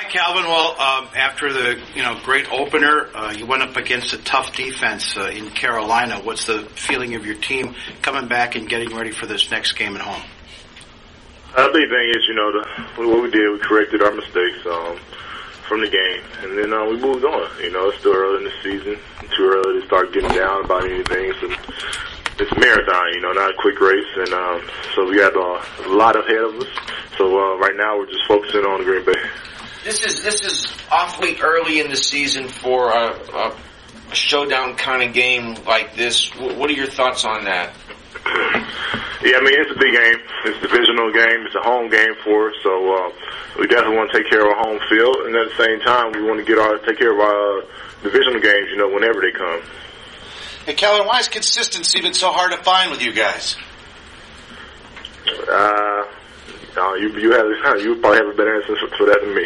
Hi, Calvin. Well, after the great opener, you went up against a tough defense in Carolina. What's the feeling of your team coming back and getting ready for this next game at home? The big thing is, what we did, we corrected our mistakes from the game, and then we moved on. It's still early in the season, too early to start getting down about anything. So it's a marathon, not a quick race, and so we got a lot ahead of us. So right now we're just focusing on Green Bay. This is awfully early in the season for a showdown kind of game like this. What are your thoughts on that? Yeah, it's a big game. It's a divisional game. It's a home game for us. So we definitely want to take care of our home field, and at the same time, we want to take care of our divisional games, whenever they come. Hey, Calvin, why is consistency been so hard to find with you guys? You probably have a better answer for that than me.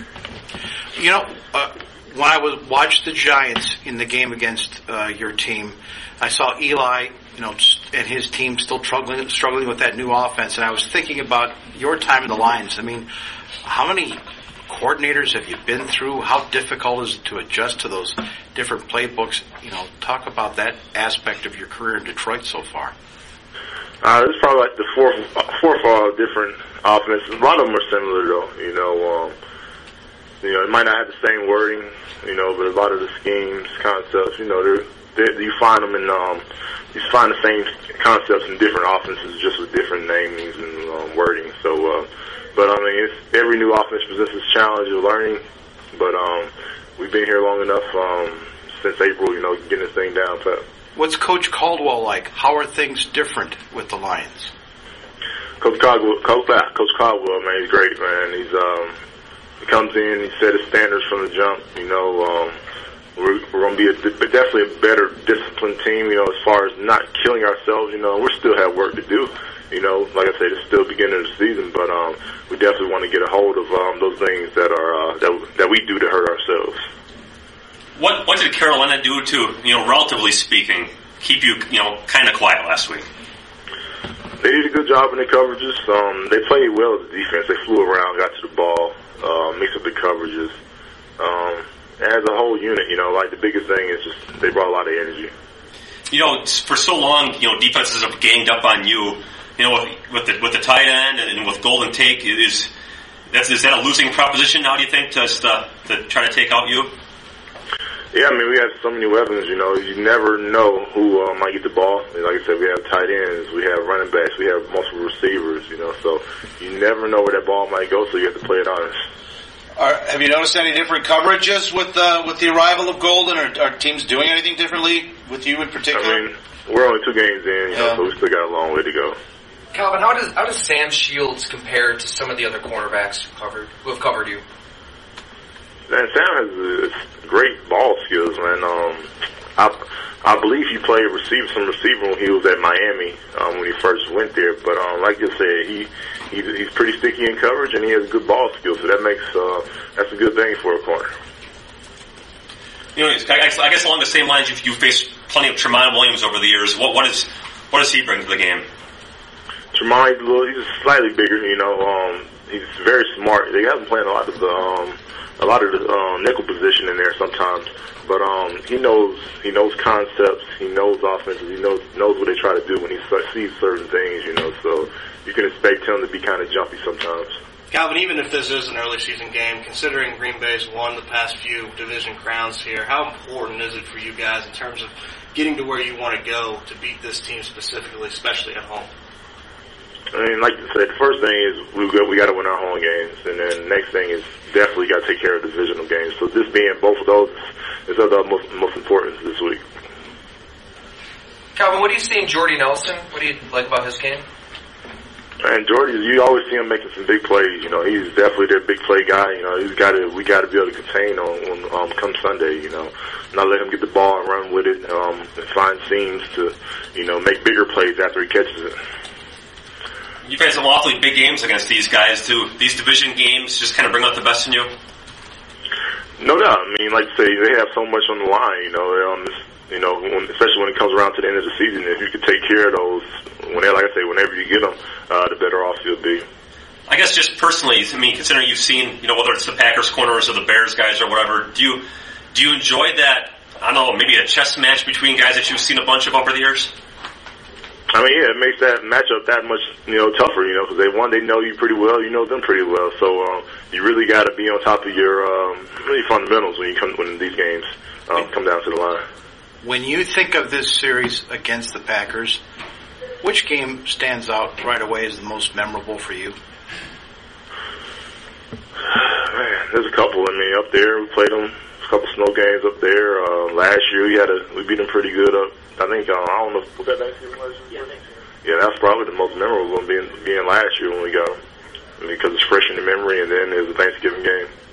When I watched the Giants in the game against your team, I saw Eli, and his team still struggling with that new offense, and I was thinking about your time in the Lions. How many coordinators have you been through? How difficult is it to adjust to those different playbooks? Talk about that aspect of your career in Detroit so far. It's probably like the fourth different offenses. A lot of them are similar, though. It might not have the same wording, but a lot of the schemes, concepts, you find them in, you find the same concepts in different offenses, just with different namings and wording. So, but every new offense presents this challenge of learning. But we've been here long enough since April, getting this thing down pat. What's Coach Caldwell like? How are things different with the Lions? Coach Caldwell, man, he's great, man. He comes in, he set his standards from the jump. We're going to be definitely a better disciplined team, as far as not killing ourselves, we still have work to do. Like I said, it's still beginning of the season, but we definitely want to get a hold of those things that are that we do to hurt ourselves. What did Carolina do to, relatively speaking, keep you, kind of quiet last week? They did a good job in their coverages. They played well as a defense. They flew around, got to the ball, mixed up the coverages. As a whole unit, the biggest thing is just they brought a lot of energy. For so long, defenses have ganged up on you. With the tight end and with Golden Tate, is that a losing proposition now? Do you think to try to take out you? Yeah, we have so many weapons. You never know who might get the ball. Like I said, we have tight ends, we have running backs, we have multiple receivers. So you never know where that ball might go. So you have to play it honest. Have you noticed any different coverages with the arrival of Golden? Are teams doing anything differently with you in particular? We're only 2 games in, so we still got a long way to go. Calvin, how does Sam Shields compare to some of the other cornerbacks who have covered you? Man, Sam has great ball skills, man. I believe he played some receiver when he was at Miami when he first went there. But like you said, he's pretty sticky in coverage and he has good ball skills. So that's a good thing for a corner. I guess along the same lines, you faced plenty of Tramon Williams over the years. What does he bring to the game? Tramon, he's slightly bigger. He's very smart. They have him playing a lot of the nickel position in there sometimes. But he knows concepts, he knows offenses, he knows what they try to do when he sees certain things, so you can expect him to be kind of jumpy sometimes. Calvin, even if this is an early season game, considering Green Bay's won the past few division crowns here, how important is it for you guys in terms of getting to where you want to go to beat this team specifically, especially at home? Like you said, the first thing is we got to win our home games, and then the next thing is definitely got to take care of divisional games. So this being both of those is of the most important this week. Calvin, what do you see in Jordy Nelson? What do you like about his game? And Jordy, you always see him making some big plays. He's definitely their big play guy. We got to be able to contain on come Sunday. Not let him get the ball and run with it, and find seams to make bigger plays after he catches it. You've had some awfully big games against these guys, too. These division games just kind of bring out the best in you? No doubt. Like you say, they have so much on the line, especially when it comes around to the end of the season. If you could take care of those, whenever you get them, the better off you'll be. I guess just personally, I mean, considering you've seen, whether it's the Packers corners or the Bears guys or whatever, do you enjoy that? I don't know, maybe a chess match between guys that you've seen a bunch of over the years? I mean, yeah, it makes that matchup that much, tougher, because they know you pretty well, you know them pretty well. So you really got to be on top of your really fundamentals when these games come down to the line. When you think of this series against the Packers, which game stands out right away as the most memorable for you? Man, there's a couple. I mean, up there we played them. A couple snow games up there. Last year we beat them pretty good up. I think I don't know, was that Thanksgiving last year? Yeah, that's probably the most memorable one being last year when we got them. I mean, because it's fresh in the memory, and then there's a Thanksgiving game.